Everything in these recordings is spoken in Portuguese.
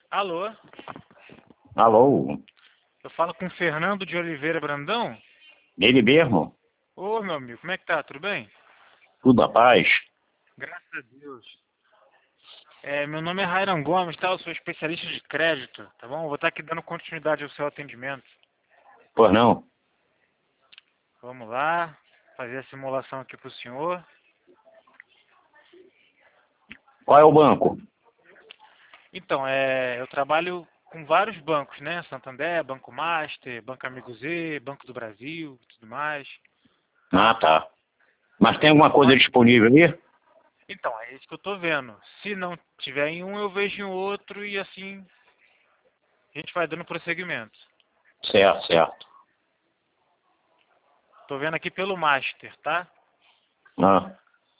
Alô, Alô, eu falo com o Fernando de Oliveira Brandão? ele mesmo? Ô, meu amigo, como é que tá? Tudo bem? Tudo a paz? Graças a Deus. Meu nome é Rairan Gomes, tá? Eu sou especialista de crédito, tá bom? Vou estar aqui dando continuidade ao seu atendimento. Pois não? Vamos lá, fazer a simulação aqui pro senhor. Qual é o banco? Então, eu trabalho com vários bancos, né? Santander, Banco Master, Banco Amigo Z, Banco do Brasil, tudo mais, Ah, tá? tá. Mas tem alguma coisa Agora, disponível ali? então, é isso que eu tô vendo. Se não tiver em um, eu vejo em outro e assim a gente vai dando prosseguimento. Certo, certo. Tô vendo aqui pelo Master, tá? Ah,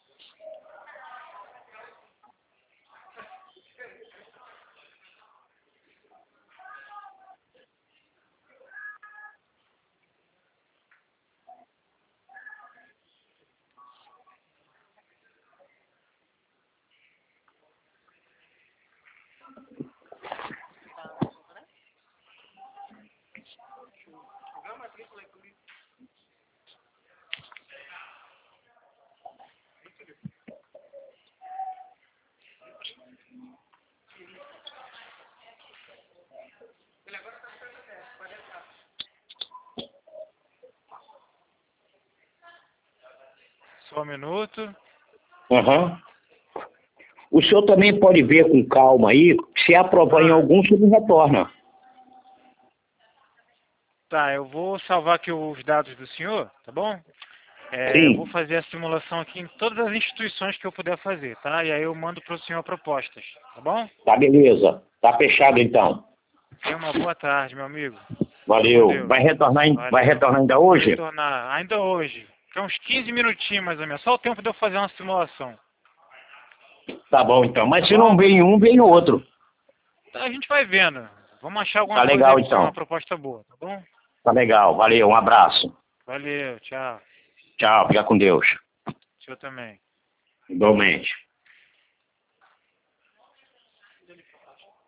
Só um minuto. aham. O senhor também pode ver com calma aí, se aprovar em Ah, algum, o senhor me retorna. tá, eu vou salvar aqui os dados do senhor, tá bom? Eu vou Sim. fazer a simulação aqui em todas as instituições que eu puder fazer, tá? E aí eu mando pro senhor propostas, tá bom? Tá, beleza. Tá fechado então. Tenha uma boa tarde, meu amigo. Fique com Valeu. Deus. Vai Valeu. retornar ainda Vou hoje? retornar ainda hoje. Que é uns 15 minutinhos mais ou menos. Só o tempo de eu fazer uma simulação, Tá bom então. Mas tá se não bom? vem um, vem o outro. Então a gente vai vendo. Vamos achar alguma Tá coisa aí legal pro senhor, uma então. proposta boa, tá bom? Tá legal. Valeu. Um abraço. Valeu, tchau. Tchau. Fica com Deus. O senhor também. Igualmente.